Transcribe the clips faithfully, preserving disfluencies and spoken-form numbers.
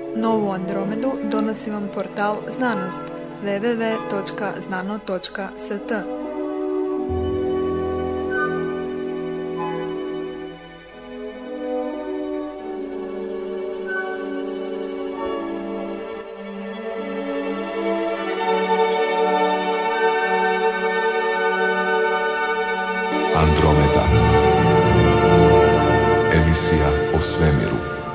Novu Andromedu donosi vam portal Znanost w w w točka znano točka s t. Andromeda. Emisija o svemiru.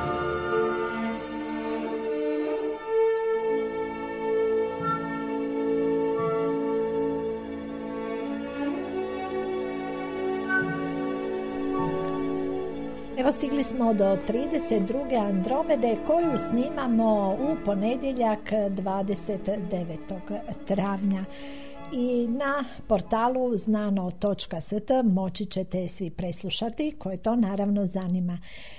Evo stigli smo do trideset druge Andromede koju snimamo u ponedjeljak dvadeset devetog travnja. I na portalu znano točka s t moći ćete svi preslušati koje to naravno zanima.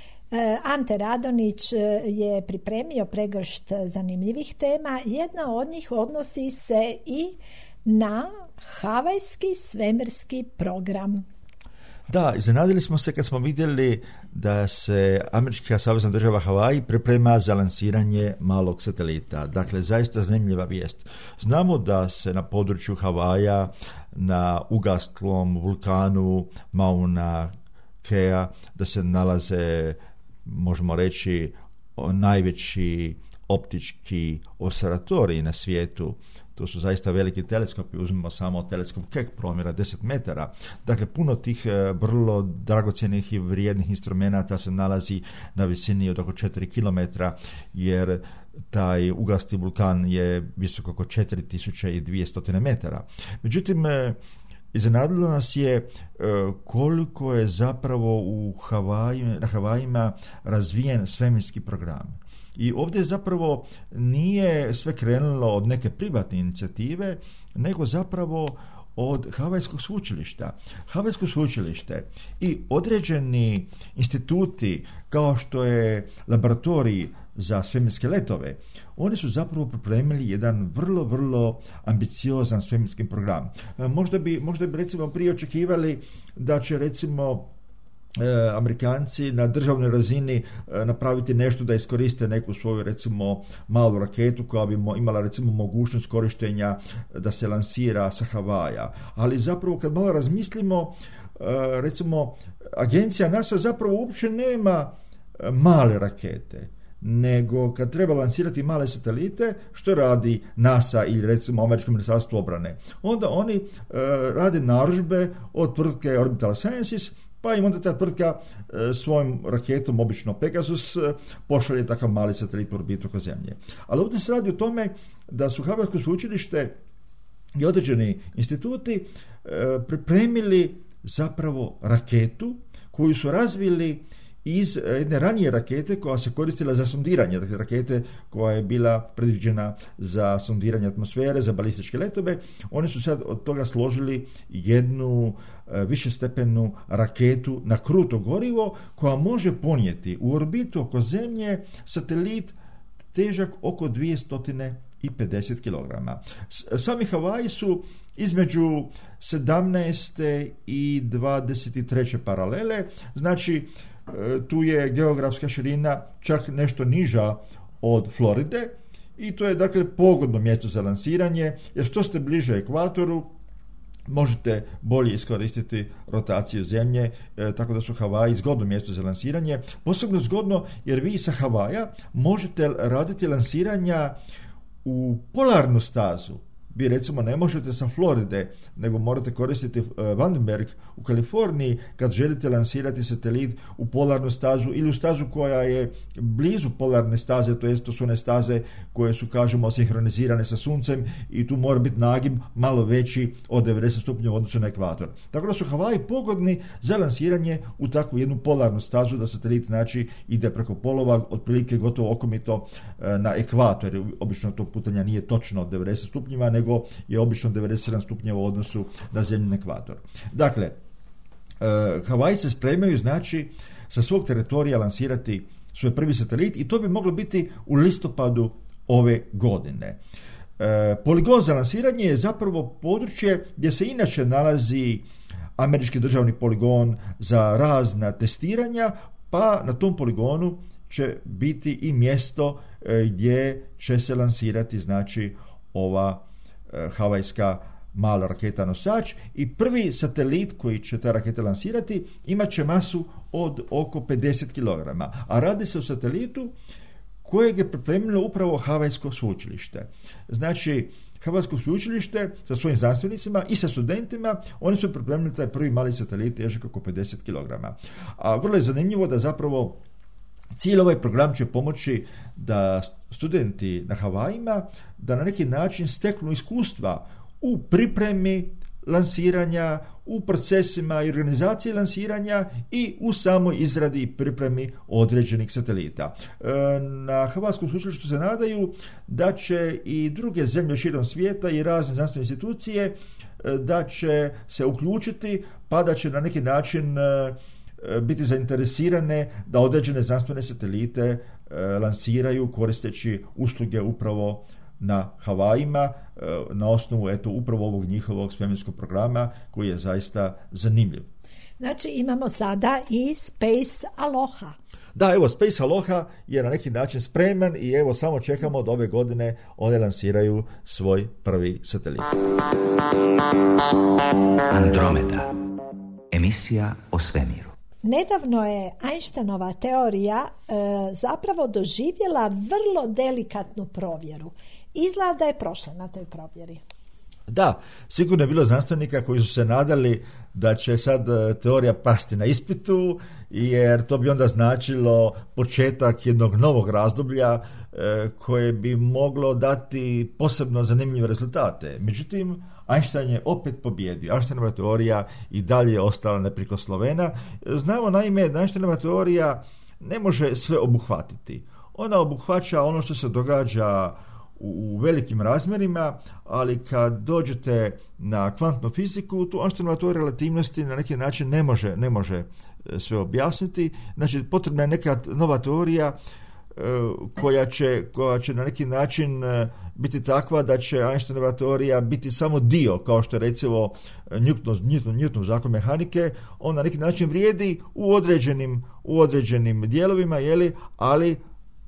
Ante Radonić je pripremio pregršt zanimljivih tema. Jedna od njih odnosi se i na havajski svemirski program. Da, iznenadili smo se kad smo vidjeli da se američka savezna država Havaji priprema za lansiranje malog satelita. Dakle, zaista zanimljiva vijest. Znamo da se na području Havaja, na ugasklom vulkanu Mauna Kea, da se nalaze, možemo reći, najveći optički observatoriji na svijetu. To su zaista veliki teleskopi, uzmemo samo teleskop Keck promjera deset metara. Dakle, puno tih vrlo dragocjenih i vrijednih instrumenata se nalazi na visini od oko četiri kilometra, jer taj ugasli vulkan je visoko oko četiri tisuće dvjesto metara. Međutim, iznenadilo nas je koliko je zapravo u Havaju, na Havajima razvijen svemirski program. I ovdje zapravo nije sve krenulo od neke privatne inicijative, nego zapravo od Havajskog sveučilišta. Havajsko sveučilište i određeni instituti kao što je laboratorij za svemirske letove, oni su zapravo pripremili jedan vrlo, vrlo ambiciozan svemirski program. Možda bi, možda bi recimo prije očekivali da će recimo E, Amerikanci na državnoj razini e, napraviti nešto da iskoriste neku svoju recimo malu raketu koja bi imala recimo mogućnost korištenja da se lansira sa Havaja. Ali zapravo kad malo razmislimo, e, recimo agencija NASA zapravo uopće nema e, male rakete, nego kad treba lansirati male satelite, što radi NASA ili recimo Američko ministarstvo obrane? Onda oni e, rade narudžbe od tvrtke Orbital Sciences, pa im onda ta tvrtka e, svojom raketom, obično Pegasus, e, pošalje takav mali satelit u orbitu oko Zemlje. Ali ovdje se radi o tome da su Havajsko sveučilište i određeni instituti e, pripremili zapravo raketu koju su razvili iz jedne ranije rakete koja se koristila za sondiranje, dakle rakete koja je bila predviđena za sondiranje atmosfere, za balističke letove. Oni su sad od toga složili jednu e, višestepenu raketu na kruto gorivo koja može ponijeti u orbitu oko Zemlje satelit težak oko dvjesto pedeset kilograma. Sami Havaji su između sedamnaeste i dvadeset treće paralele, znači tu je geografska širina čak nešto niža od Floride i to je dakle pogodno mjesto za lansiranje, jer što ste bliže ekvatoru možete bolje iskoristiti rotaciju Zemlje, e, tako da su Havaji zgodno mjesto za lansiranje. Posebno zgodno jer vi sa Havaja možete raditi lansiranja u polarnu stazu. Vi recimo ne možete sa Floride, nego morate koristiti uh, Vandenberg u Kaliforniji kad želite lansirati satelit u polarnu stazu ili u stazu koja je blizu polarne staze, to jest to su one staze koje su, kažemo, sinhronizirane sa Suncem i tu mora biti nagib malo veći od devedeset stupnjeva u odnosu na ekvator. Tako da su Havaji pogodni za lansiranje u takvu jednu polarnu stazu, da satelit znači ide preko polova, otprilike gotovo okomito uh, na ekvator. Obično to putanja nije točno od devedeset stupnjeva, nego je obično devedeset sedam stupnjeva u odnosu na zemljin ekvator. Dakle, uh, Havaji se spremaju, znači, sa svog teritorija lansirati svoj prvi satelit i to bi moglo biti u listopadu ove godine. E, poligon za lansiranje je zapravo područje gdje se inače nalazi američki državni poligon za razna testiranja, pa na tom poligonu će biti i mjesto gdje će se lansirati znači ova havajska mala raketa nosač i prvi satelit koji će ta raketa lansirati imat će masu od oko pedeset kilograma, a radi se o satelitu kojeg je pripremilo upravo Havajsko sveučilište. Znači, Havajsko sveučilište sa svojim znanstvenicima i sa studentima, oni su pripremili taj prvi mali satelit težak oko pedeset kilograma. A vrlo je zanimljivo da zapravo cijeli ovaj program će pomoći da studenti na Havajima da na neki način steknu iskustva u pripremi lansiranja, u procesima i organizaciji lansiranja i u samoj izradi i pripremi određenih satelita. Na Havajskom sveučilištu se nadaju da će i druge zemlje širom svijeta i razne znanstvene institucije da će se uključiti pa da će na neki način biti zainteresirane da određene znanstvene satelite lansiraju koristeći usluge upravo na Havajima na osnovu eto upravo ovog njihovog svemirskog programa koji je zaista zanimljiv. Znači imamo sada i Space Aloha. Da, evo Space Aloha je na neki način spreman i evo samo čekamo od ove godine one lansiraju svoj prvi satelit. Andromeda. Emisija o svemiru. Nedavno je Einsteinova teorija e, zapravo doživjela vrlo delikatnu provjeru. Izgleda da je prošla na toj provjeri. Da, sigurno je bilo znanstvenika koji su se nadali da će sad teorija pasti na ispitu, jer to bi onda značilo početak jednog novog razdoblja e, koje bi moglo dati posebno zanimljive rezultate. Međutim, Einstein je opet pobjedio. Einsteinova teorija i dalje je ostala neprikosnovena. Znamo naime da Einsteinova teorija ne može sve obuhvatiti. Ona obuhvaća ono što se događa u velikim razmjerima, ali kad dođete na kvantnu fiziku, tu Einsteinova teorija relativnosti na neki način ne može, ne može sve objasniti. Znači, potrebna je neka nova teorija koja će, koja će na neki način biti takva da će Einsteinova teorija biti samo dio, kao što je recimo Newtonov, Newton, Newtonov zakon mehanike, on na neki način vrijedi u određenim, u određenim dijelovima, jeli, ali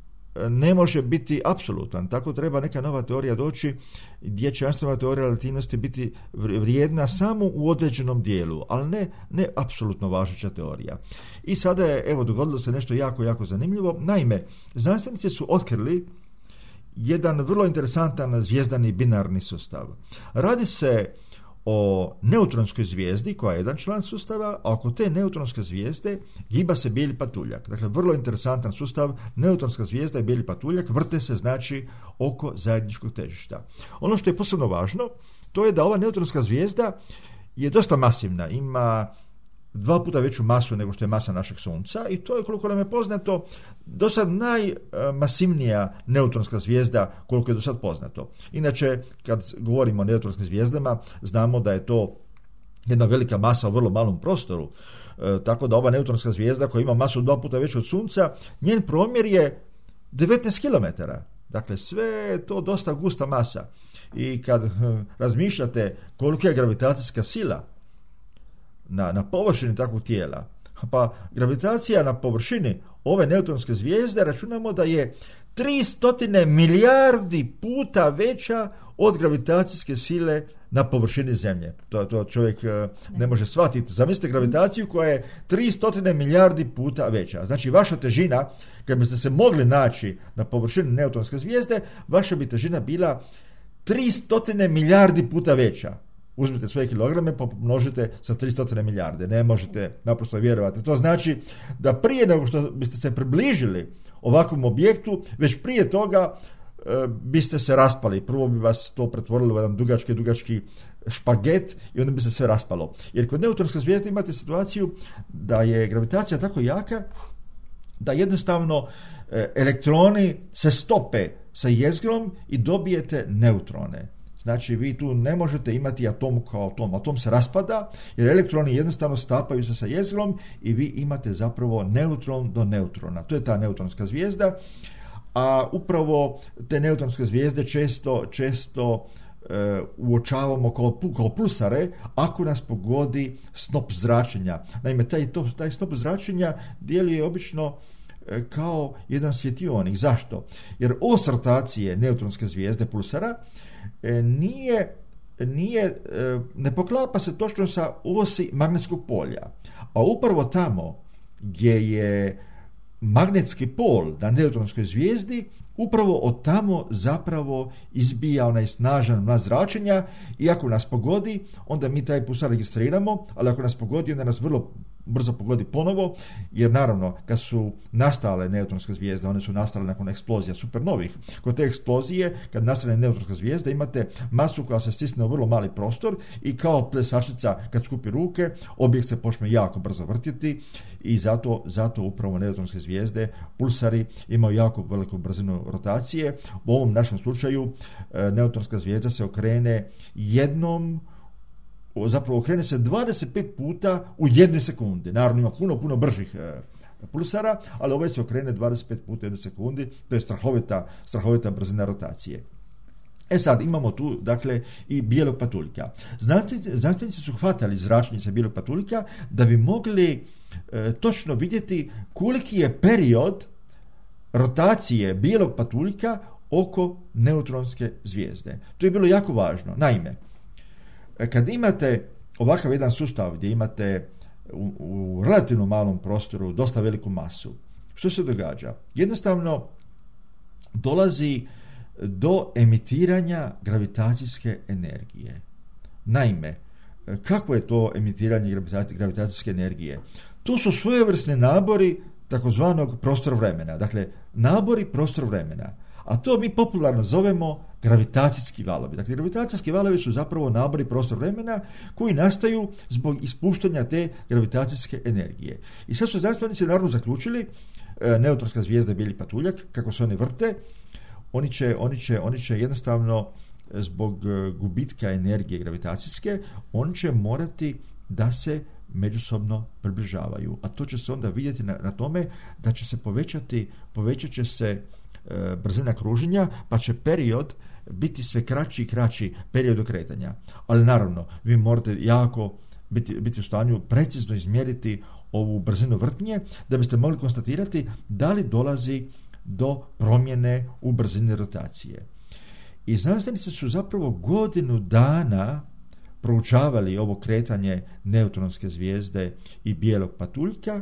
ne može biti apsolutan. Tako treba neka nova teorija doći gdje će Einsteinova teorija relativnosti biti vrijedna samo u određenom dijelu, ali ne, ne apsolutno važeća teorija. I sada je, evo, dogodilo se nešto jako, jako zanimljivo. Naime, znanstvenici su otkrili jedan vrlo interesantan zvijezdani binarni sustav. Radi se o neutronskoj zvijezdi koja je jedan član sustava, a oko te neutronske zvijezde giba se bijeli patuljak. Dakle, vrlo interesantan sustav, neutronska zvijezda i bijeli patuljak vrte se znači oko zajedničkog težišta. Ono što je posebno važno, to je da ova neutronska zvijezda je dosta masivna, ima dva puta veću masu nego što je masa našeg Sunca i to je, koliko nam je poznato, do sad najmasivnija neutronska zvijezda koliko je do sad poznato. Inače, kad govorimo o neutronskim zvijezdama, znamo da je to jedna velika masa u vrlo malom prostoru, e, tako da ova neutronska zvijezda koja ima masu dva puta veću od Sunca, njen promjer je devetnaest kilometara. Dakle, sve je to dosta gusta masa. I kad e, razmišljate kolika je gravitacijska sila Na, na površini takvog tijela, pa gravitacija na površini ove neutronske zvijezde računamo da je tristo milijardi puta veća od gravitacijske sile na površini Zemlje. To, to čovjek ne može shvatiti. Zamislite gravitaciju koja je tristo milijardi puta veća. Znači, vaša težina, kad biste se mogli naći na površini neutronske zvijezde, vaša bi težina bila tristo milijardi puta veća. Uzmite svoje kilograme pa pomnožite sa tristo milijarde. Ne možete naprosto vjerovati. To znači da prije nego što biste se približili ovakvom objektu, već prije toga e, biste se raspali. Prvo bi vas to pretvorilo u jedan dugački, dugački špaget i onda bi se sve raspalo. Jer kod neutronske zvijezde imate situaciju da je gravitacija tako jaka da jednostavno e, elektroni se stope sa jezgrom i dobijete neutrone. Znači, vi tu ne možete imati atom kao atom. Atom se raspada jer elektroni jednostavno stapaju se sa jezgrom i vi imate zapravo neutron do neutrona. To je ta neutronska zvijezda, a upravo te neutronske zvijezde često, često e, uočavamo kao, kao pulsare ako nas pogodi snop zračenja. Naime, taj, to, taj snop zračenja djeluje obično kao jedan svjetionik. Zašto? Jer os rotacije neutronske zvijezde pulsara nije, nije, ne poklapa se točno sa osi magnetskog polja. A upravo tamo gdje je magnetski pol na neutronskoj zvijezdi, upravo od tamo zapravo izbija onaj snažan mlaz zračenja i ako nas pogodi, onda mi taj pulsar registriramo, ali ako nas pogodi, onda nas vrlo brzo pogodi ponovo, jer naravno kad su nastale neutronske zvijezde, one su nastale nakon eksplozija supernovih. Kod te eksplozije, kad nastane neutronska zvijezda, imate masu koja se stisne u vrlo mali prostor i kao plesačica kad skupi ruke, objekt se počne jako brzo vrtiti i zato, zato upravo neutronske zvijezde, pulsari imaju jako veliku brzinu rotacije. U ovom našem slučaju neutronska zvijezda se okrene jednom, zapravo okrene se dvadeset pet puta u jednoj sekundi. Naravno ima puno, puno bržih e, pulsara, ali ovaj se okrene dvadeset pet puta u jednoj sekundi, to je strahovita, strahovita brzina rotacije. E sad, imamo tu, dakle, i bijelog patuljka. Znanstvenici, znanstvenici su hvatali zračnice bijelog patuljka da bi mogli e, točno vidjeti koliki je period rotacije bijelog patuljka oko neutronske zvijezde. To je bilo jako važno. Naime, kad imate ovakav jedan sustav gdje imate u, u relativno malom prostoru dosta veliku masu, što se događa? Jednostavno dolazi do emitiranja gravitacijske energije. Naime, kako je to emitiranje gravitacijske energije? To su svojevrsni nabori takozvanog prostor-vremena. Dakle, nabori prostor-vremena. A to mi popularno zovemo gravitacijski valovi. Dakle, gravitacijski valovi su zapravo nabori prostor-vremena koji nastaju zbog ispuštanja te gravitacijske energije. I sad su znanstvenici naravno zaključili, e, neutronska zvijezda bijeli patuljak, kako se oni vrte, oni će, oni će, oni će jednostavno zbog gubitka energije gravitacijske, oni će morati da se međusobno približavaju. A to će se onda vidjeti na, na tome da će se povećati, povećat će se e, brzina kruženja, pa će period biti sve kraći i kraći period okretanja. Ali naravno, vi morate jako biti, biti u stanju precizno izmjeriti ovu brzinu vrtnje da biste mogli konstatirati da li dolazi do promjene u brzini rotacije. I znanstvenici su zapravo godinu dana proučavali ovo kretanje neutronske zvijezde i bijelog patuljka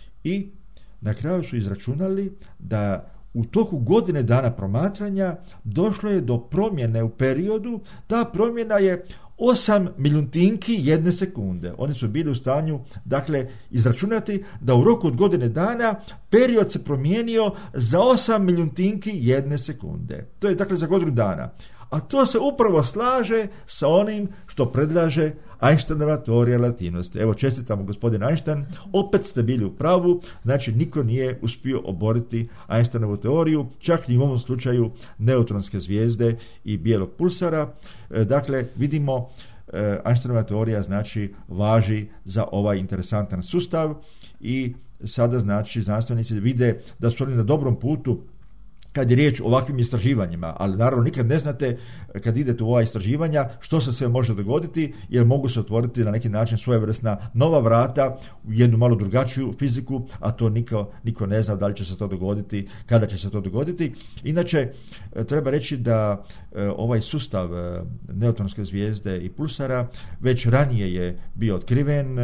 i na kraju su izračunali da u toku godine dana promatranja došlo je do promjene u periodu. Ta promjena je osam milijuntinki jedne sekunde. Oni su bili u stanju, dakle, izračunati da u roku od godine dana period se promijenio za osam milijuntinki jedne sekunde. To je, dakle, za godinu dana. A to se upravo slaže sa onim što predlaže Einsteinova teorija relativnosti. Evo, čestitamo gospodin Einstein, opet ste bili u pravu, znači niko nije uspio oboriti Einsteinovu teoriju, čak ni u ovom slučaju neutronske zvijezde i bijelog pulsara. E, dakle, vidimo, e, Einsteinova teorija znači važi za ovaj interesantan sustav i sada znači znanstvenici vide da su oni na dobrom putu kad je riječ o ovakvim istraživanjima, ali naravno nikad ne znate kad idete u ova istraživanja što se sve može dogoditi, jer mogu se otvoriti na neki način svojevrsna nova vrata u jednu malo drugačiju fiziku, a to niko, niko ne zna da li će se to dogoditi, kada će se to dogoditi. Inače, treba reći da ovaj sustav neutronske zvijezde i pulsara već ranije je bio otkriven,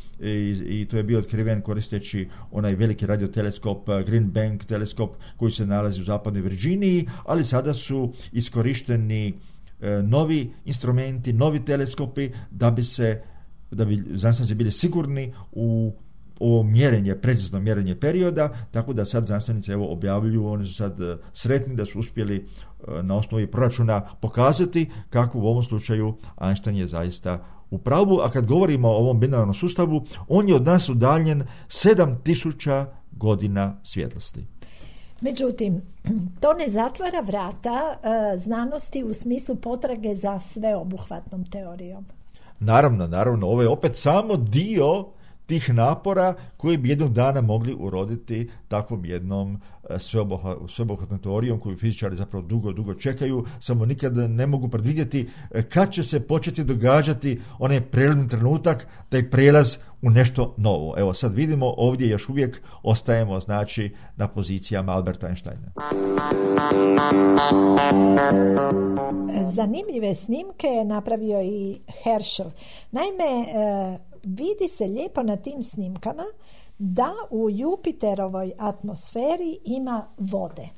I, i to je bio otkriven koristeći onaj veliki radioteleskop Green Bank teleskop koji se nalazi u zapadnoj Virginiji, ali sada su iskorišteni e, novi instrumenti, novi teleskopi da bi se da bi znanstvenici bili sigurni u ovo mjerenje, precizno mjerenje perioda, tako da sad znanstvenici evo objavljuju, oni su sad sretni da su uspjeli e, na osnovi proračuna pokazati kako u ovom slučaju Einstein je zaista u pravu, a kad govorimo o ovom binarnom sustavu, on je od nas udaljen sedam tisuća godina svjetlosti. Međutim, to ne zatvara vrata e, znanosti u smislu potrage za sveobuhvatnom teorijom. Naravno, naravno, ovo je opet samo dio tih napora koji bi jednog dana mogli uroditi takvom jednom sveobuhvatnom teorijom koju fizičari zapravo dugo, dugo čekaju, samo nikad ne mogu predvidjeti kad će se početi događati onaj prelomni trenutak, taj prijelaz u nešto novo. Evo sad vidimo, ovdje još uvijek ostajemo znači na pozicijama Alberta Einsteina. Zanimljive snimke je napravio i Herschel. Naime, vidi se lijepo na tim snimkama da u Jupiterovoj atmosferi ima vode.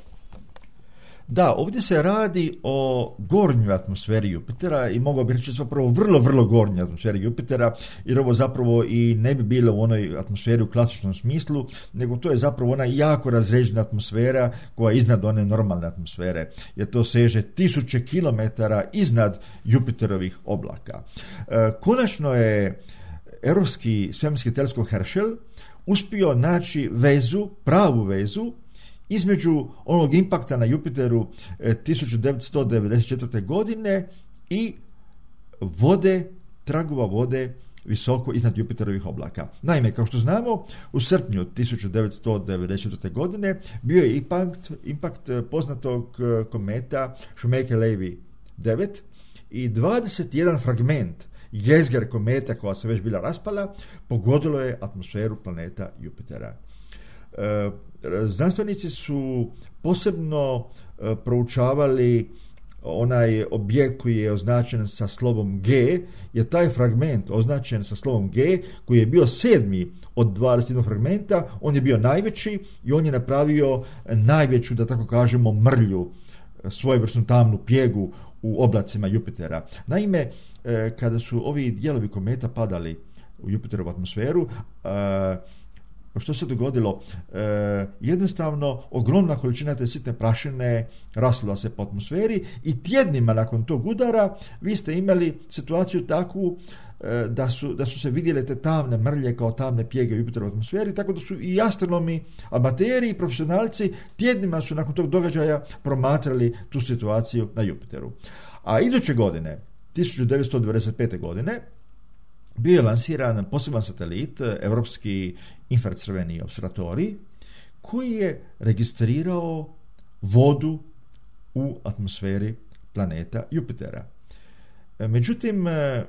Da, ovdje se radi o gornjoj atmosferi Jupitera i mogao bih reći zapravo vrlo, vrlo gornjoj atmosferi Jupitera, jer ovo zapravo i ne bi bilo u onoj atmosferi u klasičnom smislu, nego to je zapravo ona jako razređena atmosfera koja je iznad one normalne atmosfere, jer to seže tisuće kilometara iznad Jupiterovih oblaka. E, konačno je Europski svemirski teleskop Herschel uspio naći vezu, pravu vezu, između onog impakta na Jupiteru tisuću devetsto devedeset četvrte. godine i vode, tragova vode visoko iznad Jupiterovih oblaka. Naime, kao što znamo, u srpnju tisuću devetsto devedeset četvrte. godine bio je impakt, impakt poznatog kometa Shoemaker-Levy devet i dvadeset jedan fragment jezgre kometa koja se već bila raspala pogodilo je atmosferu planeta Jupitera. E, znanstvenici su posebno e, proučavali onaj objekt koji je označen sa slovom G, jer taj fragment označen sa slovom G, koji je bio sedmi od dvadeset jednog fragmenta, on je bio najveći i on je napravio najveću, da tako kažemo, mrlju, svojevrsnu tamnu pjegu u oblacima Jupitera. Naime, e, kada su ovi dijelovi kometa padali u Jupiterovu atmosferu, e, što se dogodilo? E, jednostavno, ogromna količina te sitne prašine raslila se po atmosferi i tjednima nakon tog udara vi ste imali situaciju takvu e, da, su, da su se vidjele te tamne mrlje kao tamne pjege u Jupiterovoj atmosferi, tako da su i astronomi, amateri i profesionalci tjednima su nakon tog događaja promatrali tu situaciju na Jupiteru. A iduće godine, tisuću devetsto devedeset pete. godine, bio je lansiran poseban satelit, Europski infracrveni opservatorij, koji je registrirao vodu u atmosferi planeta Jupitera. Međutim,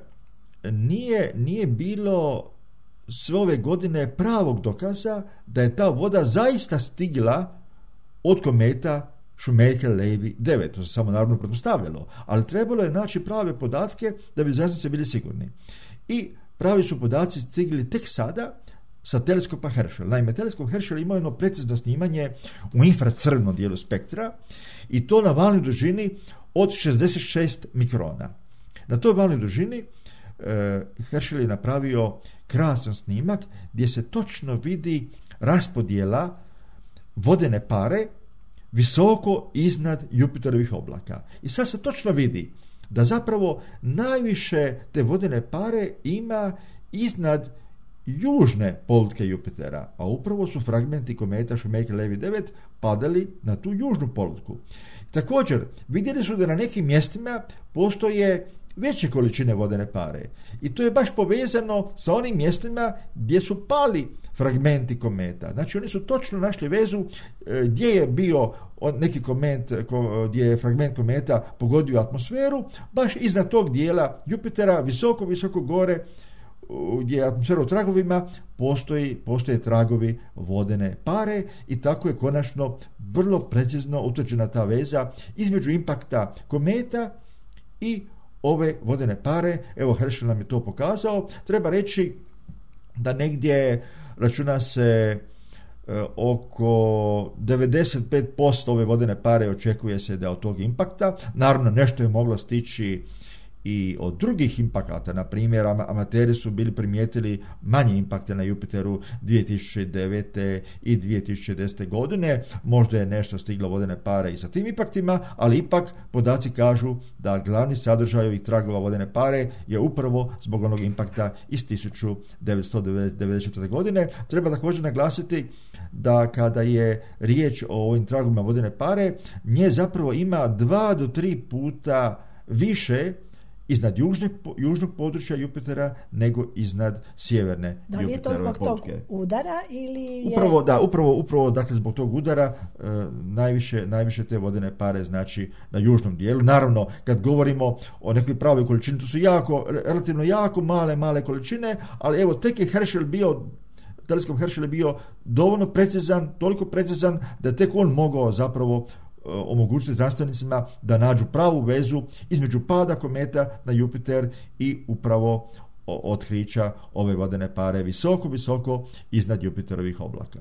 nije, nije bilo sve ove godine pravog dokaza da je ta voda zaista stigla od kometa Shoemaker-Levy devet. To se samo naravno pretpostavljalo, ali trebalo je naći prave podatke da bi znanstvenici bili sigurni. I pravi su podaci stigli tek sada sa teleskopa Herschel. Naime, teleskop Herschel ima jedno precizno snimanje u infracrvenom dijelu spektra i to na valnoj dužini od šezdeset šest mikrona. Na toj valnoj dužini e, Herschel je napravio krasan snimak gdje se točno vidi raspodjela vodene pare visoko iznad Jupiterovih oblaka. I sad se točno vidi da zapravo najviše te vodene pare ima iznad južne polutke Jupitera, a upravo su fragmenti kometa Shoemaker-Levy devet padali na tu južnu polutku. Također, vidjeli su da na nekim mjestima postoje veće količine vodene pare i to je baš povezano sa onim mjestima gdje su pali fragmenti kometa. Znači oni su točno našli vezu e, gdje je bio neki komet, ko, gdje je fragment kometa pogodio atmosferu, baš iznad tog dijela Jupitera, visoko, visoko gore, gdje je atmosfera u tragovima, postoji, postoje tragovi vodene pare i tako je konačno vrlo precizno utvrđena ta veza između impakta kometa i ove vodene pare. Evo, Herschel nam je to pokazao. Treba reći da negdje računa se e, oko devedeset pet posto ove vodene pare očekuje se da od tog impakta. Naravno, nešto je moglo stići i od drugih impakata. Na primjer, amateri su bili primijetili manje impakte na Jupiteru dvije tisuće devete i dvije tisuće desete. godine. Možda je nešto stiglo vodene pare i sa tim impaktima, ali ipak podaci kažu da glavni sadržaj ovih tragova vodene pare je upravo zbog onog impakta iz tisuću devetsto devedeset četvrte. godine. Treba također naglasiti da kada je riječ o ovim tragovima vodene pare, nje zapravo ima dva do tri puta više iznad južne, južnog područja Jupitera nego iznad sjeverne da li je to Jupiterove zbog potke. tog udara ili je... Upravo, da, upravo, upravo dakle, zbog tog udara e, najviše, najviše te vodene pare znači na južnom dijelu. Naravno, kad govorimo o nekoj pravoj količini, to su jako, relativno jako male, male količine, ali evo, tek je Herschel bio teleskop Herschel je bio dovoljno precizan, toliko precizan da tek on mogao zapravo omogućiti znanstvenicima da nađu pravu vezu između pada kometa na Jupiter i upravo otkrića ove vodene pare visoko, visoko iznad Jupiterovih oblaka.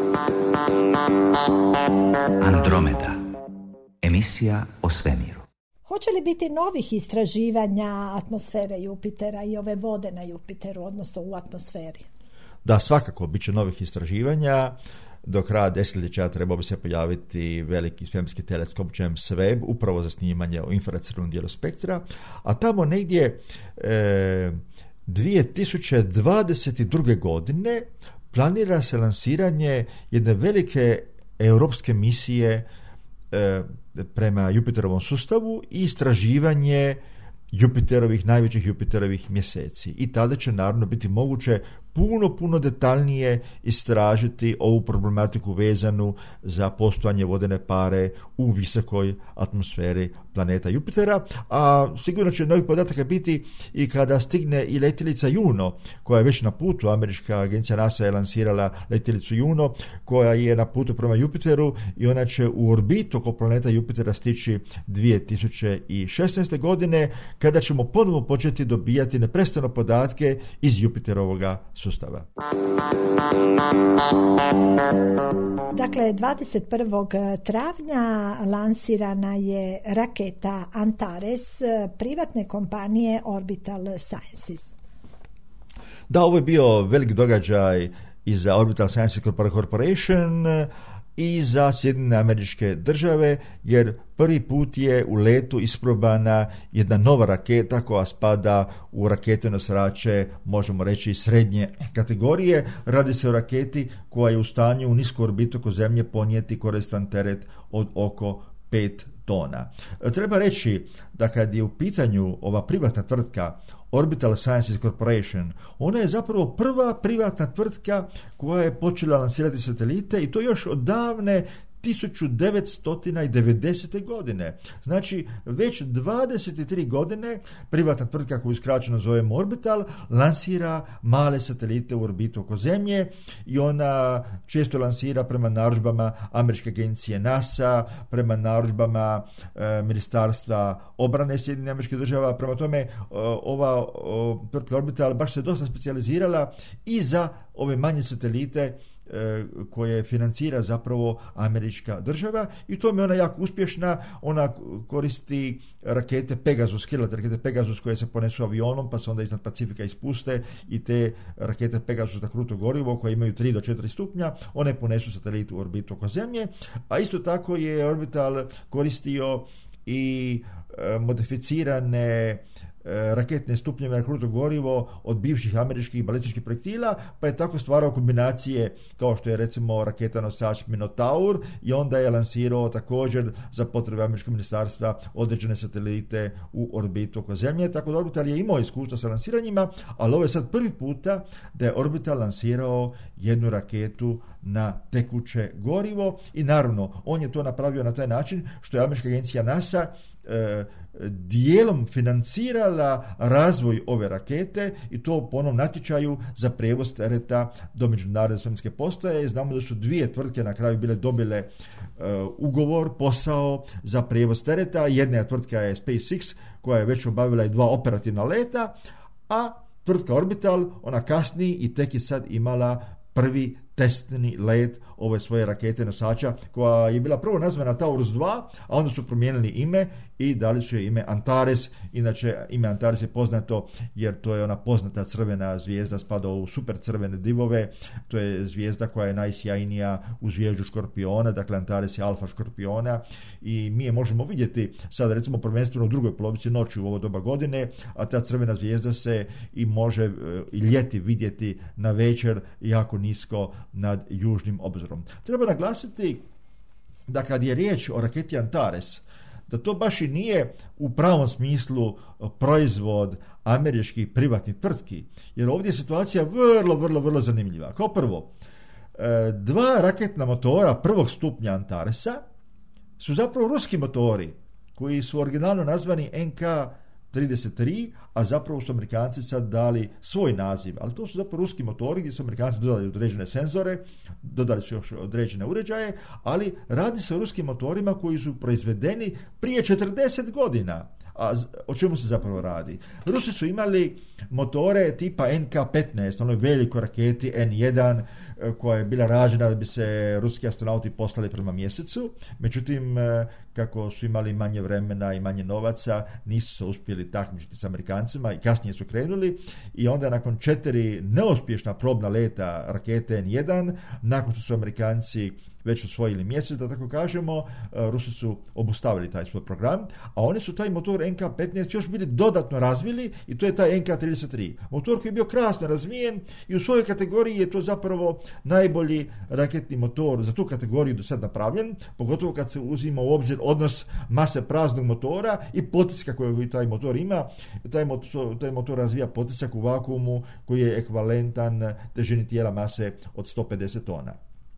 Andromeda. Emisija o svemiru. Hoće li biti novih istraživanja atmosfere Jupitera i ove vode na Jupiteru, odnosno u atmosferi? Da, svakako, bit će novih istraživanja. Do kraja desetljeća trebao bi se pojaviti veliki svemirski teleskop James Webb, upravo za snimanje u infracrvenom dijelu spektra, a tamo negdje e, dvije tisuće dvadeset druge. godine planira se lansiranje jedne velike europske misije e, prema Jupiterovom sustavu i istraživanje Jupiterovih, najvećih Jupiterovih mjeseci. I tada će naravno biti moguće puno, puno detaljnije istražiti ovu problematiku vezanu za postojanje vodene pare u visokoj atmosferi planeta Jupitera, a sigurno će novih podataka biti i kada stigne i letjelica Juno, koja je već na putu. Američka agencija NASA je lansirala letjelicu Juno, koja je na putu prema Jupiteru i ona će u orbitu oko planeta Jupitera stići dvije tisuće šesnaeste. godine, kada ćemo ponovo početi dobijati neprestano podatke iz Jupiterovoga sustava. Dakle, dvadeset prvog travnja lansirana je raketa Antares privatne kompanije Orbital Sciences. Da, ovo je bio velik događaj i za Orbital Sciences Corporation i za Sjedinjene Američke Države, jer prvi put je u letu isprobana jedna nova raketa koja spada u rakete nosarače, možemo reći, srednje kategorije. Radi se o raketi koja je u stanju u nisku orbitu oko Zemlje ponijeti koristan teret od oko pet tona. Treba reći da kad je u pitanju ova privatna tvrtka Orbital Sciences Corporation, ona je zapravo prva privatna tvrtka koja je počela lansirati satelite i to još od davne tisuću devetsto devedesete. godine. Znači, već dvadeset tri godine privatna tvrtka koju skraćeno zovemo Orbital lansira male satelite u orbitu oko Zemlje i ona često lansira prema narudžbama američke agencije NASA, prema narudžbama e, Ministarstva obrane Sjedinjenih Američkih Država. Prema tome, e, ova o, tvrtka Orbital baš se dosta specijalizirala i za ove manje satelite koje financira zapravo američka država i to je ona jako uspješna. Ona koristi rakete Pegasus, kilate rakete Pegasus koje se ponesu avionom pa se onda iznad Pacifika ispuste i te rakete Pegasus na kruto gorivo koje imaju tri do četiri stupnja, one ponesu satelit u orbitu oko Zemlje, a isto tako je Orbital koristio i e, modificirane raketne stupnjeve na kruto gorivo od bivših američkih balističkih projektila, pa je tako stvarao kombinacije kao što je recimo raketa nosač Minotaur i onda je lansirao također za potrebe američkog ministarstva određene satelite u orbitu oko Zemlje, tako da Orbital je imao iskustva sa lansiranjima, ali ovo je sad prvi puta da je Orbital lansirao jednu raketu na tekuće gorivo i naravno on je to napravio na taj način što je američka agencija NASA e, dijelom financirala razvoj ove rakete i to po onom natječaju za prijevoz tereta do međunarodne svemirske postaje. Znamo da su dvije tvrtke na kraju bile dobile uh, ugovor, posao za prijevoz tereta. Jedna tvrtka je SpaceX koja je već obavila i dva operativna leta, a tvrtka Orbital, ona kasni i tek je sad imala prvi testni let ove svoje rakete nosača koja je bila prvo nazvana Taurus dva, a onda su promijenili ime i dali su je ime Antares. Inače, ime Antares je poznato jer to je ona poznata crvena zvijezda, spada u super crvene divove. To je zvijezda koja je najsjajnija u zvijezdu Škorpiona, dakle Antares je alfa Škorpiona i mi je možemo vidjeti sad recimo prvenstveno u drugoj polovici noći u ovo doba godine, a ta crvena zvijezda se i može i ljeti vidjeti na večer jako nisko nad južnim obzorom. Treba naglasiti da kad je riječ o raketi Antares, da to baš i nije u pravom smislu proizvod američkih privatnih tvrtki, jer ovdje je situacija vrlo, vrlo, vrlo zanimljiva. Kao prvo, dva raketna motora prvog stupnja Antaresa su zapravo ruski motori, koji su originalno nazvani en ka trideset tri, a zapravo su Amerikanci sad dali svoj naziv, ali to su zapravo ruski motori gdje su Amerikanci dodali određene senzore, dodali su još određene uređaje, ali radi se o ruskim motorima koji su proizvedeni prije četrdeset godina. A o čemu se zapravo radi? Rusi su imali motore tipa en ka petnaest, onoj velikoj raketi en jedan, koja je bila rađena da bi se ruski astronauti poslali prema mjesecu. Međutim, kako su imali manje vremena i manje novaca, nisu se uspjeli takmičiti s Amerikancima i kasnije su krenuli, i onda nakon četiri neuspješna probna leta rakete en jedan, nakon što su Amerikanci već osvojili mjesec, da tako kažemo, Rusi su obustavili taj svoj program, a oni su taj motor en ka petnaest još bili dodatno razvili, i to je taj en ka trideset tri. Motor koji je bio krasno razvijen i u svojoj kategoriji je to zapravo najbolji raketni motor za tu kategoriju do sad napravljen, pogotovo kad se uzima u obzir odnos mase praznog motora i potiska koji taj motor ima. Taj motor, taj motor razvija potisak u vakuumu koji je ekvivalentan težini tijela mase od sto pedeset tona.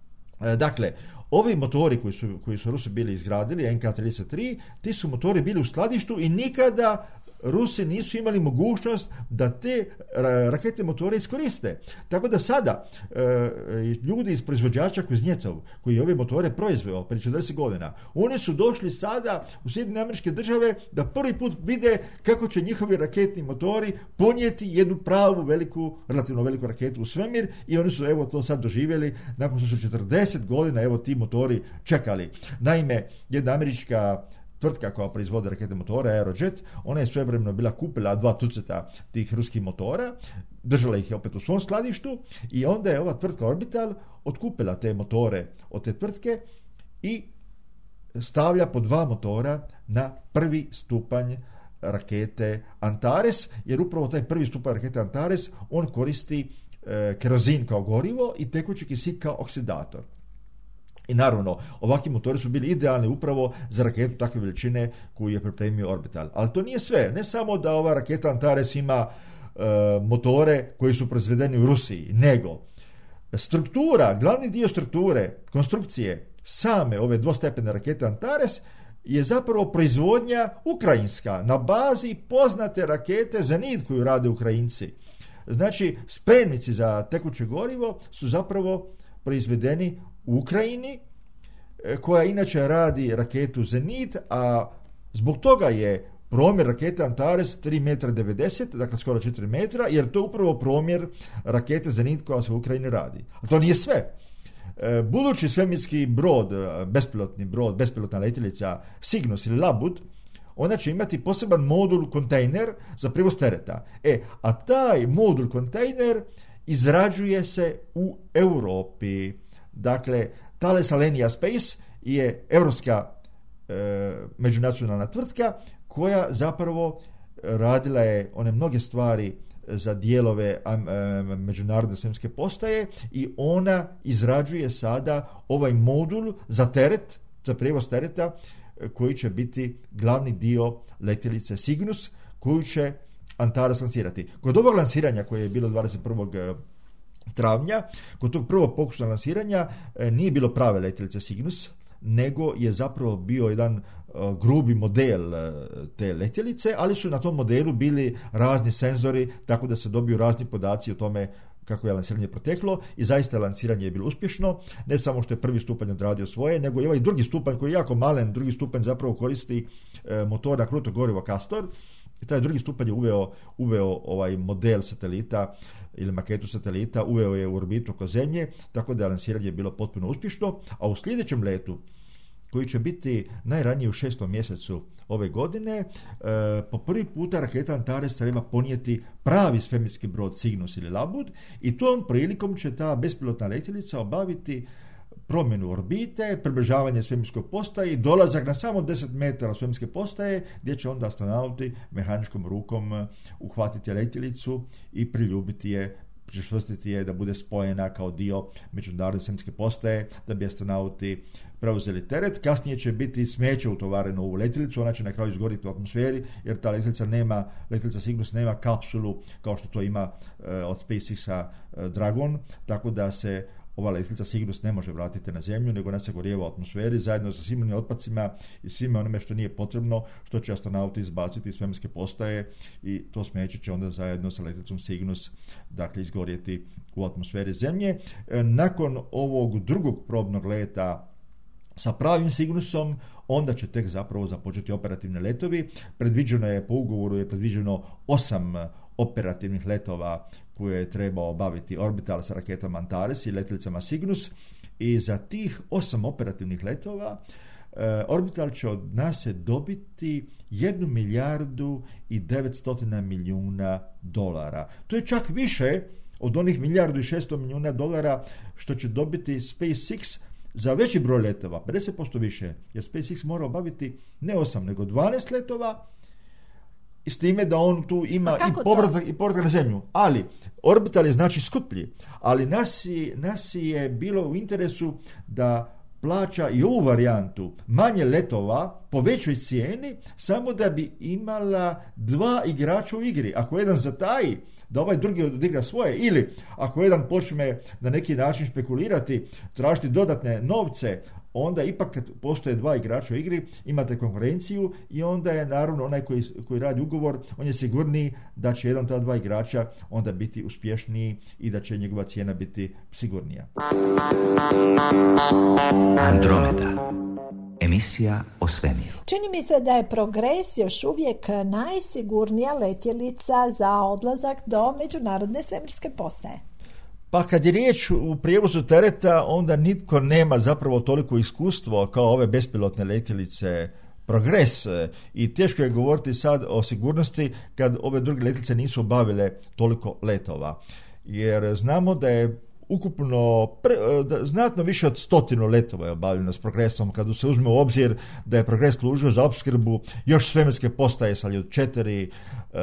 Dakle, ovi motori koji su, koji su Rusi bili izgradili, en ka trideset tri, ti su motori bili u skladištu i nikada Rusi nisu imali mogućnost da te rakete motore iskoriste. Tako da sada e, ljudi iz proizvođača Kuznjecov, koji je ove motore proizveo prije četrdeset godina, oni su došli sada u Sjedinjene Američke Države da prvi put vide kako će njihovi raketni motori ponijeti jednu pravu veliku, relativno veliku raketu u svemir, i oni su evo to sad doživjeli nakon što su četrdeset godina evo ti motori čekali. Naime, jedna američka tvrtka koja proizvodi raketne motore, Aerojet, ona je svojevremeno bila kupila dva tuceta tih ruskih motora, držala ih je opet u svom skladištu, i onda je ova tvrtka Orbital otkupila te motore od te tvrtke i stavlja po dva motora na prvi stupanj rakete Antares, jer upravo taj prvi stupanj rakete Antares, on koristi e, kerozin kao gorivo i tekući kisik kao oksidator. I naravno, ovakvi motori su bili idealni upravo za raketu takve veličine koju je pripremio Orbital. Ali to nije sve. Ne samo da ova raketa Antares ima e, motore koji su proizvedeni u Rusiji, nego struktura, glavni dio strukture, konstrukcije same ove dvostepene rakete Antares je zapravo proizvodnja ukrajinska, na bazi poznate rakete Zenit koju rade Ukrajinci. Znači, spremnici za tekuće gorivo su zapravo proizvedeni u Ukrajini, koja inače radi raketu Zenit, a zbog toga je promjer rakete Antares tri metra devedeset, dakle skoro četiri metra, jer to je upravo promjer rakete Zenit koja se u Ukrajini radi. A to nije sve. Budući svemirski brod, bespilotni brod, bespilotna letjelica Cygnus ili Labud, ona će imati poseban modul kontejner za prijevoz tereta. E, a taj modul kontejner izrađuje se u Europi. Dakle, Thales Alenia Space je europska e, međunacionalna tvrtka koja zapravo radila je one mnoge stvari za dijelove e, međunarodne svemirske postaje, i ona izrađuje sada ovaj modul za teret, za prijevoz tereta, koji će biti glavni dio letjelice Cygnus, koju će Antares lansirati. Kod ovog lansiranja koje je bilo dvadeset prvog travnja, kod tog prvog pokusa lansiranja nije bilo prave letjelice Cygnus, nego je zapravo bio jedan uh, grubi model uh, te letjelice, ali su na tom modelu bili razni senzori, tako da se dobiju razni podaci o tome kako je lansiranje proteklo, i zaista lansiranje je bilo uspješno. Ne samo što je prvi stupanj odradio svoje, nego i ovaj drugi stupanj koji je jako malen, drugi stupanj zapravo koristi uh, motor na kruto gorivo Castor. I taj drugi stupanj je uveo, uveo ovaj model satelita ili maketu satelita, uveo je u orbitu oko Zemlje, tako da je lansiranje bilo potpuno uspješno, a u sljedećem letu, koji će biti najranije u šestom mjesecu ove godine, e, po prvi puta raketa Antares treba ponijeti pravi svemirski brod Cygnus ili Labud, i tom prilikom će ta bespilotna letjelica obaviti promjenu orbite, približavanje svemirskoj postaji, dolazak na samo deset metara svemirske postaje, gdje će onda astronauti mehaničkom rukom uhvatiti letjelicu i priljubiti je pričvrstiti je da bude spojena kao dio međunarodne svemirske postaje, da bi astronauti preuzeli teret. Kasnije će biti smeće utovareno u letjelicu, ona će na kraju izgoriti u atmosferi, jer ta letjelica nema, letjelica Cygnus nema kapsulu kao što to ima uh, od SpaceX-a uh, Dragon, tako da se ova letjelica Cygnus ne može vratiti na zemlju, nego ona se gorijeva u atmosferi zajedno sa svim onim otpacima i svime onome što nije potrebno, što će astronauti izbaciti iz svemirske postaje, i to smeće će onda zajedno sa letjelicom Cygnus dakle izgorjeti u atmosferi zemlje. E, nakon ovog drugog probnog leta sa pravim Cygnusom, onda će tek zapravo započeti operativni letovi. Predviđeno je, po ugovoru je predviđeno osam operativnih letova koje je trebao obaviti Orbital sa raketama Antares i letjelicama Cygnus, i za tih osam operativnih letova e, Orbital će od nas dobiti jednu milijardu i devetstotina milijuna dolara. To je čak više od onih milijardu i šesto milijuna dolara što će dobiti SpaceX za veći broj letova, pedeset posto više, jer SpaceX mora obaviti ne osam, nego dvanaest letova, i s time da on tu ima i povratak, i povratak na zemlju. Ali Orbital je znači skuplji, ali nas, nas je bilo u interesu da plaća i ovu varijantu manje letova po većoj cijeni, samo da bi imala dva igrača u igri. Ako jedan zataji da ovaj drugi odigra svoje, ili ako jedan počne na neki način špekulirati, tražiti dodatne novce, onda ipak kad postoje dva igrača u igri, imate konkurenciju, i onda je naravno onaj koji, koji radi ugovor, on je sigurniji da će jedan od ta dva igrača onda biti uspješniji i da će njegova cijena biti sigurnija. Andromeda. Emisija o svemiru. Čini mi se da je Progres još uvijek najsigurnija letjelica za odlazak do međunarodne svemirske postaje. Pa kad je riječ u prijevozu tereta, onda nitko nema zapravo toliko iskustvo kao ove bespilotne letjelice Progres, i teško je govoriti sad o sigurnosti kad ove druge letjelice nisu obavile toliko letova. Jer znamo da je ukupno pre, da, znatno više od stotinu letova je obavljeno s Progresom, kad se uzme u obzir da je Progres služio za opskrbu još svemirske postaje Saljut četiri, uh,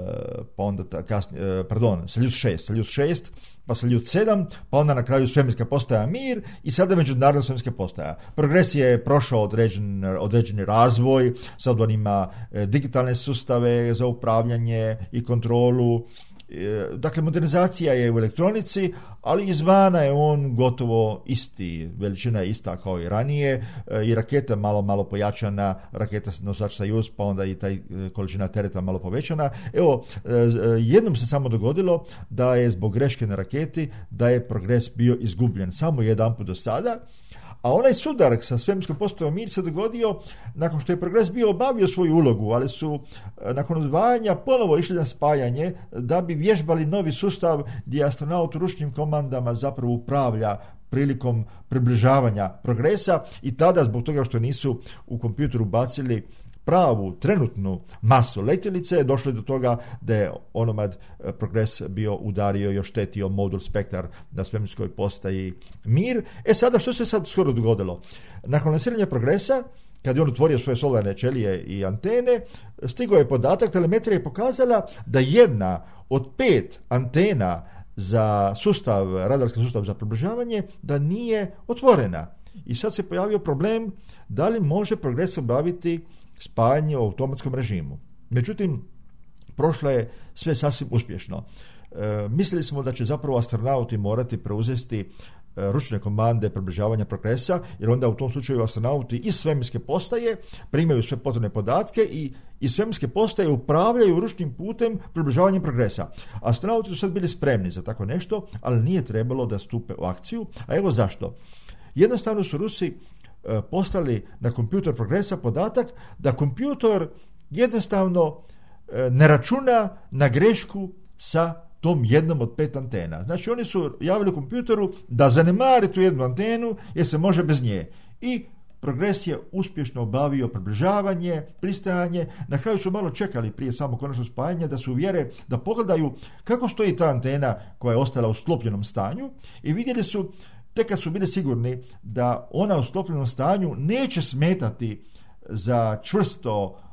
pa onda ta, kasnije, uh, pardon, Saljut šest, Saljut šest, pa Saljut sedam, pa onda na kraju svemirska postaja Mir i sada međunarodna svemirska postaja. Progres je prošao određen, određeni razvoj, sad on ima uh, digitalne sustave za upravljanje i kontrolu. Dakle, modernizacija je u elektronici, ali izvana je on gotovo isti, veličina je ista kao i ranije, i raketa malo, malo pojačana, raketa nosač Sojuz, pa onda i taj količina tereta malo povećana. Evo, jednom se samo dogodilo da je zbog greške na raketi, da je Progres bio izgubljen samo jedan put do sada, a onaj sudar sa svemirskom postajom Mir se dogodio nakon što je Progres bio obavio svoju ulogu, ali su nakon odvajanja ponovo išli na spajanje da bi vježbali novi sustav gdje astronaut u ručnim komandama zapravo upravlja prilikom približavanja Progresa, i tada zbog toga što nisu u kompjuteru bacili pravu trenutnu masu letjelice, došlo je do toga da je onomad Progres bio udario i oštetio modul Spektar na svemirskoj postaji Mir. E sada, što se sad skoro dogodilo? Nakon lansiranja Progresa, kad je on otvorio svoje solarne ćelije i antene, stigao je podatak, telemetrija je pokazala da jedna od pet antena za sustav, radarski sustav za približavanje, da nije otvorena. I sad se pojavio problem da li može Progres obaviti spajanje u automatskom režimu. Međutim, prošlo je sve sasvim uspješno. E, mislili smo da će zapravo astronauti morati preuzeti e, ručne komande približavanja Progresa, jer onda u tom slučaju astronauti iz svemirske postaje primaju sve potrebne podatke i iz svemirske postaje upravljaju ručnim putem približavanjem Progresa. Astronauti su sad bili spremni za tako nešto, ali nije trebalo da stupe u akciju. A evo zašto. Jednostavno su Rusi poslali na kompjuter Progresa podatak da kompjuter jednostavno ne računa na grešku sa tom jednom od pet antena. Znači oni su javili kompjuteru da zanemari tu jednu antenu jer se može bez nje. I Progres je uspješno obavio približavanje, pristajanje. Na kraju su malo čekali prije samo konačnog spajanja da se uvjere, da pogledaju kako stoji ta antena koja je ostala u sklopljenom stanju, i vidjeli su, tek kad su bili sigurni da ona u sklopljenom stanju neće smetati za čvrsto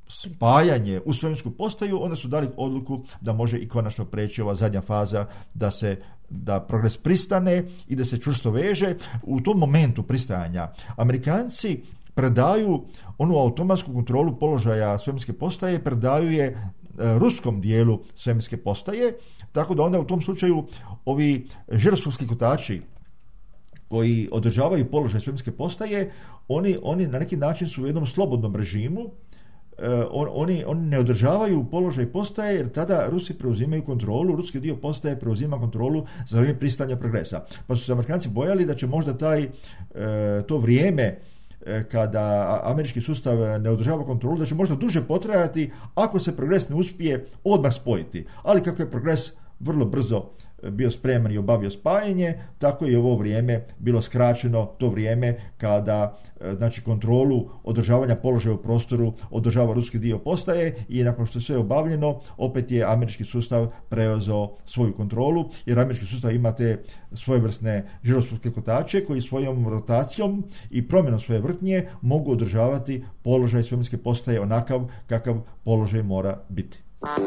spajanje u svemirsku postaju, onda su dali odluku da može i konačno preći ova zadnja faza, da se da progres pristane i da se čvrsto veže. U tom momentu pristajanja Amerikanci predaju onu automatsku kontrolu položaja svemirske postaje, predaju je e, ruskom dijelu svemirske postaje, tako da onda u tom slučaju ovi žiroskopski kotači koji održavaju položaj svemirske postaje, oni, oni na neki način su u jednom slobodnom režimu. On, oni, oni ne održavaju položaj postaje, jer tada Rusi preuzimaju kontrolu, ruski dio postaje preuzima kontrolu za vrijeme pristanja progresa. Pa su se Amerikanci bojali da će možda taj, e, to vrijeme e, kada američki sustav ne održava kontrolu, da će možda duže potrajati ako se progres ne uspije odmah spojiti. Ali kako je progres vrlo brzo bio spreman i obavio spajanje, tako je ovo vrijeme bilo skraćeno, to vrijeme kada znači kontrolu održavanja položaja u prostoru održava ruski dio postaje i nakon što je sve obavljeno, opet je američki sustav preuzeo svoju kontrolu, jer američki sustav ima te svojevrsne žiroskopske kotače koji svojom rotacijom i promjenom svoje vrtnje mogu održavati položaj svemirske postaje onakav kakav položaj mora biti.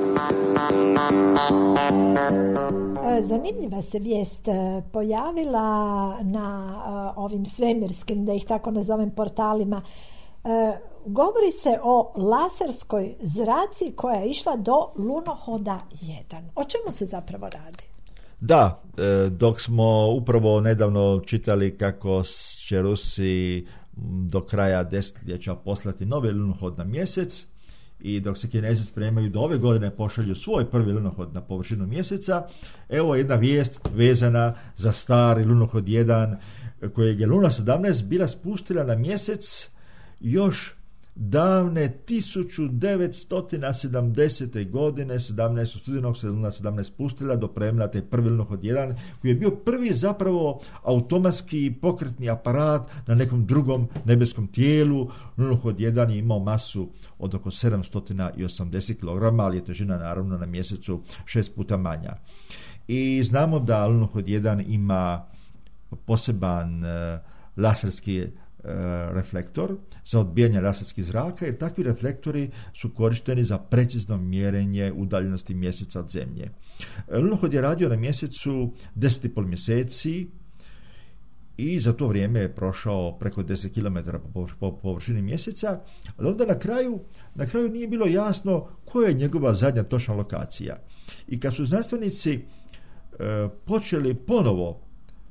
Zanimljiva se vijest pojavila na ovim svemirskim, da ih tako nazovem, portalima. Govori se o laserskoj zraci koja je išla do lunohoda jedan. O čemu se zapravo radi? Da, dok smo upravo nedavno čitali kako će Rusi do kraja desetljeća poslati novi lunohod na mjesec, i dok se Kinezi spremaju do ove godine pošalju svoj prvi lunohod na površinu mjeseca, evo jedna vijest vezana za stari lunohod jedan kojeg je Luna sedamnaest bila spustila na mjesec još davne tisuću devetsto sedamdesete godine, sedamnaestog studenog se Luna sedamnaest spustila, dopremila taj prvi lunohod jedan koji je bio prvi zapravo automatski pokretni aparat na nekom drugom nebeskom tijelu. Lunohod jedan je imao masu od oko sedamsto osamdeset kilograma, ali je težina naravno na mjesecu šest puta manja. I znamo da lunohod jedan ima poseban uh, laserski reflektor za odbijanje laserskih zraka, jer takvi reflektori su korišteni za precizno mjerenje udaljenosti mjeseca od zemlje. Lunohod je radio na mjesecu deset i pol mjeseci i za to vrijeme je prošao preko deset kilometara po površini mjeseca, ali onda na kraju, na kraju nije bilo jasno koja je njegova zadnja točna lokacija. I kad su znanstvenici e, počeli ponovo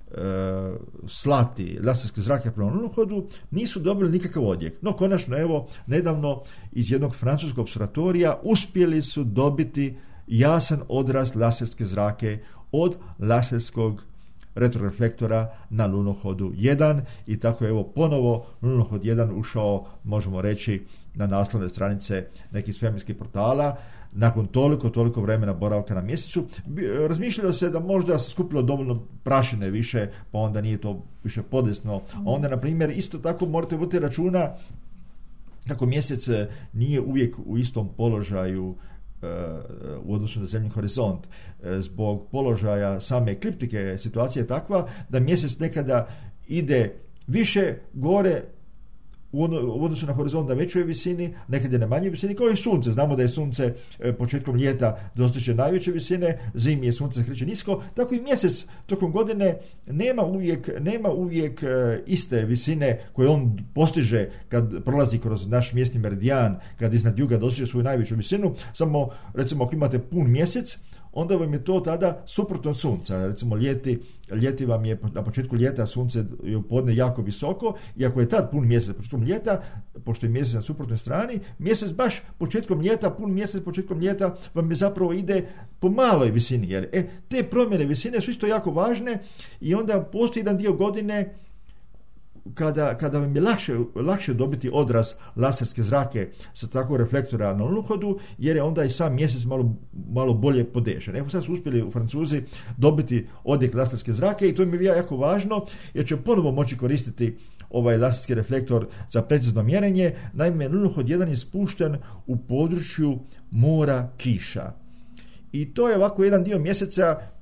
slati laserske zrake prema lunohodu, nisu dobili nikakav odjek. No konačno, evo, nedavno iz jednog francuskog observatorija uspjeli su dobiti jasan odraz laserske zrake od laserskog retroreflektora na lunohodu jedan i tako je evo ponovo lunohod jedan ušao, možemo reći, na naslovne stranice nekih svemirskih portala. Nakon toliko, toliko vremena boravka na mjesecu, razmišljalo se da možda se skupilo dovoljno prašine više, pa onda nije to više podesno. A onda, na primjer, isto tako morate voditi računa kako mjesec nije uvijek u istom položaju u odnosu na zemljni horizont. Zbog položaja same ekliptike situacija je takva da mjesec nekada ide više gore u odnosu na horizont na većoj visini, nekad je na manjoj visini, kao i sunce. Znamo da je sunce početkom ljeta dostiže najveće visine, zimi je sunce kreće nisko, tako i mjesec tokom godine nema uvijek, nema uvijek iste visine koje on postiže kad prolazi kroz naš mjesni meridijan, kad iznad juga dostiže svoju najveću visinu. Samo, recimo, ako imate pun mjesec, onda vam je to tada suprotno od sunca. Recimo ljeti, ljeti vam je na početku ljeta sunce je u podne jako visoko i ako je tad pun mjesec početkom ljeta, pošto je mjesec na suprotnoj strani, mjesec baš početkom ljeta, pun mjesec početkom ljeta vam je zapravo ide po maloj visini. Jer e, te promjene visine su isto jako važne i onda postoji jedan dio godine kada, kada vam je lakše, lakše dobiti odraz laserske zrake sa takvog reflektora na lunohodu, jer je onda i sam mjesec malo, malo bolje podešen. Evo sad su uspjeli u Francuzi dobiti odjek laserske zrake i to mi je jako važno, jer će ponovo moći koristiti ovaj laserski reflektor za precizno mjerenje. Naime, lunohod jedan je spušten u području mora kiša. I to je ovako jedan dio mjeseca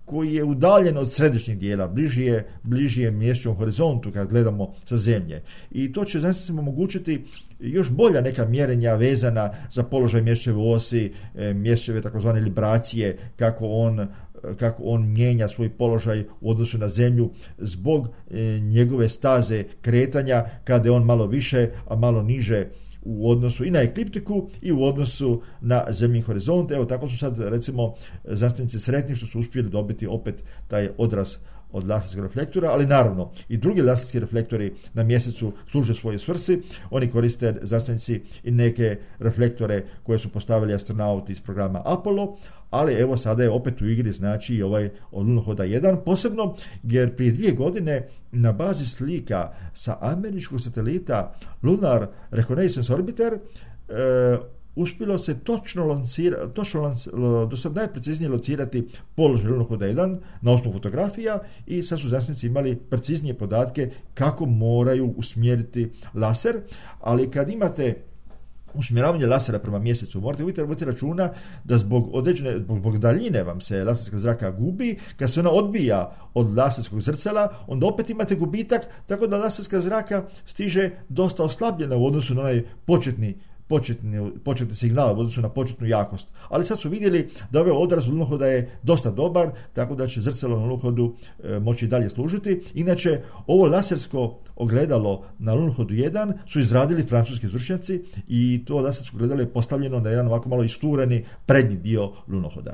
koji je udaljen od središnjeg dijela, bliži je, bliži je mjesečnom horizontu kad gledamo sa Zemlje. I to će znanstvenicima omogućiti još bolja neka mjerenja vezana za položaj mjesečeve osi, mjesečeve takozvane libracije, kako on kako on mijenja svoj položaj u odnosu na Zemlju zbog e, njegove staze kretanja, kada je on malo više, a malo niže u odnosu i na ekliptiku i u odnosu na zemljin horizont. Evo tako su sad recimo znanstvenici sretni što su uspjeli dobiti opet taj odraz od laserskog reflektora, ali naravno i drugi laserski reflektori na mjesecu služe svojoj svrsi. Oni koriste znanstvenici i neke reflektore koje su postavili astronauti iz programa Apollo, ali evo sada je opet u igri znači i ovaj od lunohoda jedan, posebno jer prije dvije godine na bazi slika sa američkog satelita Lunar Reconnaissance Orbiter e, uspjelo se točno lancirati, točno lanc, do sad najpreciznije locirati položaj lunohoda jedan na osnovu fotografija i sad su znanstvenici imali preciznije podatke kako moraju usmjeriti laser, ali kad imate usmjeravanje lasera prema mjesecu, morate uvijek voditi računa da zbog određene, zbog daljine vam se laserska zraka gubi, kad se ona odbija od laserskog zrcala, onda opet imate gubitak, tako da laserska zraka stiže dosta oslabljena u odnosu na onaj početni Početni, početni signal u odnosu na početnu jakost. Ali sad su vidjeli da ovaj odraz lunohoda je dosta dobar, tako da će zrcalo na lunohodu e, moći dalje služiti. Inače, ovo lasersko ogledalo na lunohodu jedan su izradili francuski stručnjaci i to lasersko ogledalo je postavljeno na jedan ovako malo istureni prednji dio lunohoda.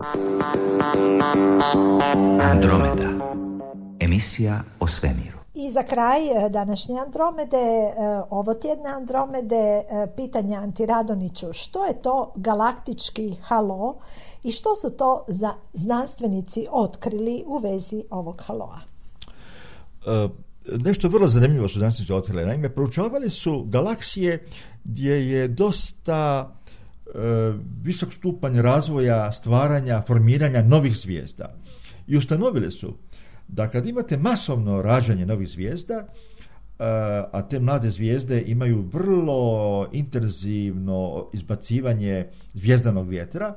Andromeda. Emisija o svemiru. I za kraj današnje Andromede, ovo tjedne Andromede, pitanje Anti Radoniću, što je to galaktički halo i što su to za znanstvenici otkrili u vezi ovog haloa? E, nešto vrlo zanimljivo su znanstvenici otkrili. Naime, proučavali su galaksije gdje je dosta e, visok stupanj razvoja, stvaranja, formiranja novih zvijezda. I ustanovili su da kad imate masovno rađanje novih zvijezda, a te mlade zvijezde imaju vrlo intenzivno izbacivanje zvijezdanog vjetra,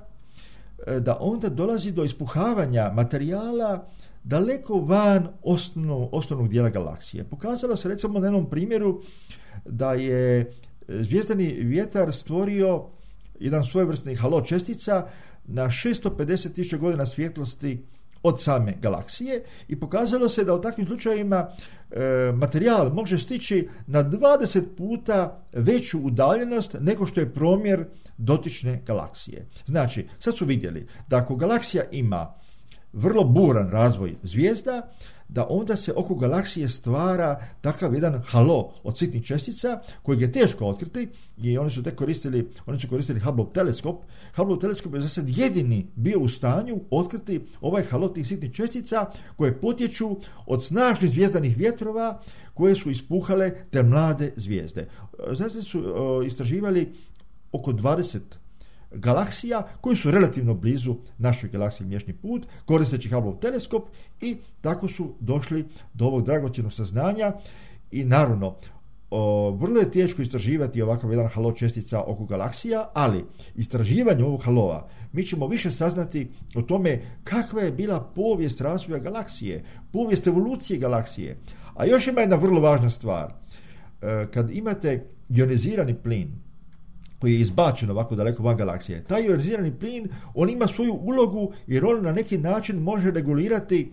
da onda dolazi do ispuhavanja materijala daleko van osnovnog, osnovnog dijela galaksije. Pokazalo se recimo na jednom primjeru da je zvijezdani vjetar stvorio jedan svojevrsni halo čestica na šesto pedeset tisuća godina svjetlosti od same galaksije i pokazalo se da u takvim slučajevima e, materijal može stići na dvadeset puta veću udaljenost nego što je promjer dotične galaksije. Znači, sad su vidjeli da ako galaksija ima vrlo buran razvoj zvijezda, da onda se oko galaksije stvara takav jedan halo od sitnih čestica kojeg je teško otkriti i oni su tek koristili, oni su koristili Hubble teleskop. Hubble teleskop je za sad jedini bio u stanju otkriti ovaj halo tih sitnih čestica koje potječu od snažnih zvijezdanih vjetrova koje su ispuhale te mlade zvijezde. Znači su uh, istraživali oko dvadeset galaksija koji su relativno blizu našoj galaksiji Mliječni put, koristeći Hubble teleskop i tako su došli do ovog dragocjenog saznanja i naravno o, vrlo je teško istraživati ovakav jedan halo čestica oko galaksija, ali istraživanje ovog haloa mi ćemo više saznati o tome kakva je bila povijest razvoja galaksije, povijest evolucije galaksije. A još ima jedna vrlo važna stvar. E, kad imate ionizirani plin koji je izbačen ovako daleko van galaksije, taj ionizirani plin, on ima svoju ulogu jer on na neki način može regulirati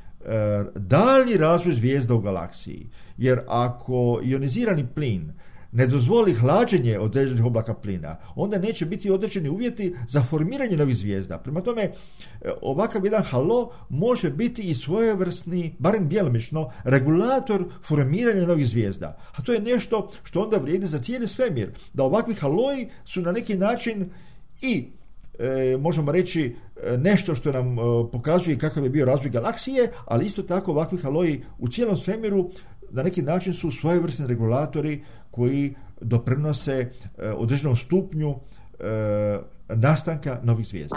e, dalji razvoj zvijezda u galaksiji. Jer ako ionizirani plin ne dozvoli hlađenje određenih oblaka plina, onda neće biti određeni uvjeti za formiranje novih zvijezda. Prema tome, ovakav jedan halo može biti i svojevrsni, barem djelomično, regulator formiranja novih zvijezda. A to je nešto što onda vrijedi za cijeli svemir. Da ovakvi haloji su na neki način i E, možemo reći nešto što nam e, pokazuje kakav je bio razvoj galaksije, ali isto tako ovakvi haloji u cijelom svemiru na neki način su svojevrsni regulatori koji doprinose e, određenom stupnju e, nastanka novih zvijezda.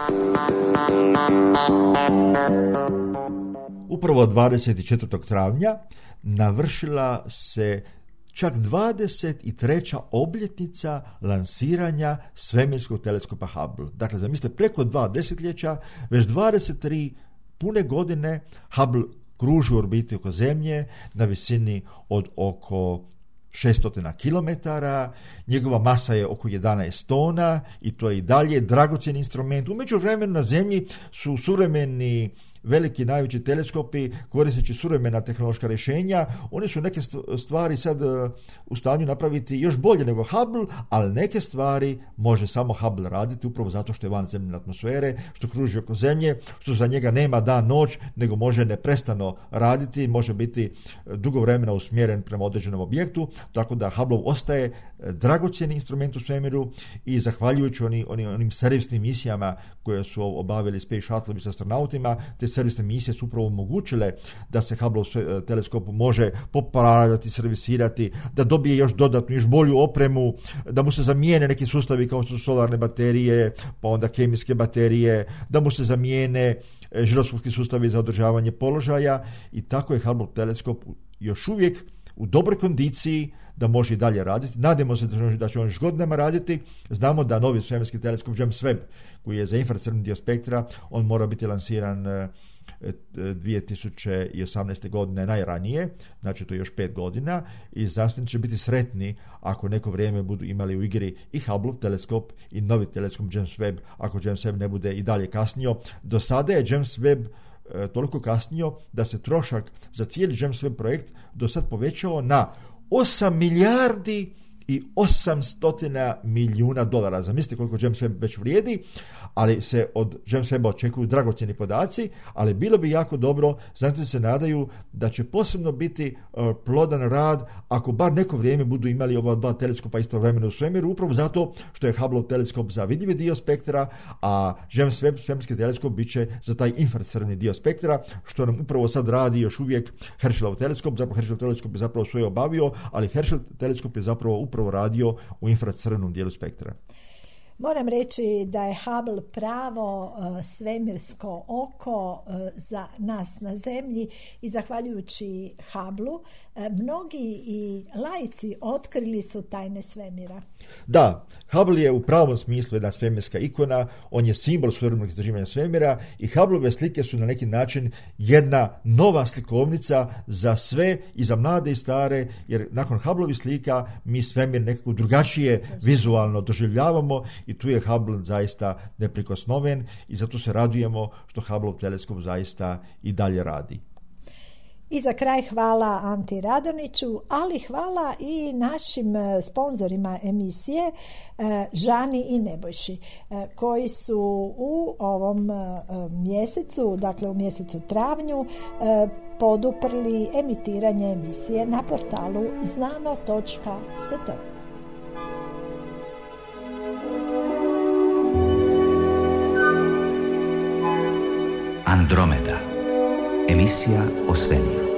Upravo dvadeset četvrtog travnja navršila se čak dvadeset treća obljetnica lansiranja svemirskog teleskopa Hubble. Dakle, zamislite, preko dva desetljeća, već dvadeset tri pune godine Hubble kruži u orbiti oko Zemlje na visini od oko šesto kilometara, njegova masa je oko jedanaest tona i to je i dalje dragocjen instrument. U međuvremenu na Zemlji su suvremeni veliki najveći teleskopi koristeći suvremena tehnološka rješenja. Oni su neke stvari sad u stanju napraviti još bolje nego Hubble, ali neke stvari može samo Hubble raditi upravo zato što je van zemljine atmosfere, što kruži oko Zemlje, što za njega nema dan noć, nego može neprestano raditi, može biti dugo vremena usmjeren prema određenom objektu, tako da Hubble ostaje dragocjeni instrument u svemiru i zahvaljujući oni, oni, onim servisnim misijama koje su obavili Space Shuttle s astronautima, te servisne misije su upravo omogućile da se Hubble teleskop može popravljati, servisirati, da dobije još dodatnu, još bolju opremu, da mu se zamijene neki sustavi kao su solarne baterije, pa onda kemijske baterije, da mu se zamijene žiroskopski sustavi za održavanje položaja i tako je Hubble teleskop još uvijek u dobroj kondiciji da može i dalje raditi. Nadamo se da će on još godinama raditi. Znamo da novi svemirski teleskop James Webb, koji je za infracrveni dio spektra, on mora biti lansiran dvije tisuće osamnaeste godine najranije, znači to je još pet godina i znanstvenici će biti sretni ako neko vrijeme budu imali u igri i Hubble teleskop i novi teleskop James Webb, ako James Webb ne bude i dalje kasnio. Do sada je James Webb toliko kasnio da se trošak za cijeli James Webb projekt do sad povećao na osam milijardi i osamsto milijuna dolara. Zamislite koliko James Webb već vrijedi, ali se od James Webba očekuju dragocjeni podaci, ali bilo bi jako dobro, znanstvenici se nadaju da će posebno biti uh, plodan rad ako bar neko vrijeme budu imali ova dva teleskopa istovremeno u svemiru, upravo zato što je Hubble teleskop za vidljivi dio spektra, a James Webb svemirski teleskop bit će za taj infracrveni dio spektra, što nam upravo sad radi još uvijek Herschelov teleskop. Zapravo Herschelov teleskop je zapravo svoje obavio, ali Herschel teleskop je zapravo upravo radio u infracrvenom dijelu spektra. Moram reći da je Hubble pravo uh, svemirsko oko uh, za nas na Zemlji i zahvaljujući Hubbleu uh, mnogi i laici otkrili su tajne svemira. Da, Hubble je u pravom smislu jedna svemirska ikona, on je simbol suvremenog istraživanja svemira i Hubbleove slike su na neki način jedna nova slikovnica za sve i za mlade i stare, jer nakon Hubbleovih slika mi svemir nekako drugačije vizualno doživljavamo i tu je Hubble zaista neprikosnoven i zato se radujemo što Hubble teleskop zaista i dalje radi. I za kraj hvala Anti Radoniću, ali hvala i našim sponzorima emisije Žani i Nebojši, koji su u ovom mjesecu, dakle u mjesecu travnju, poduprli emitiranje emisije na portalu znano točka s t. Andromeda. Emisija o svemiru.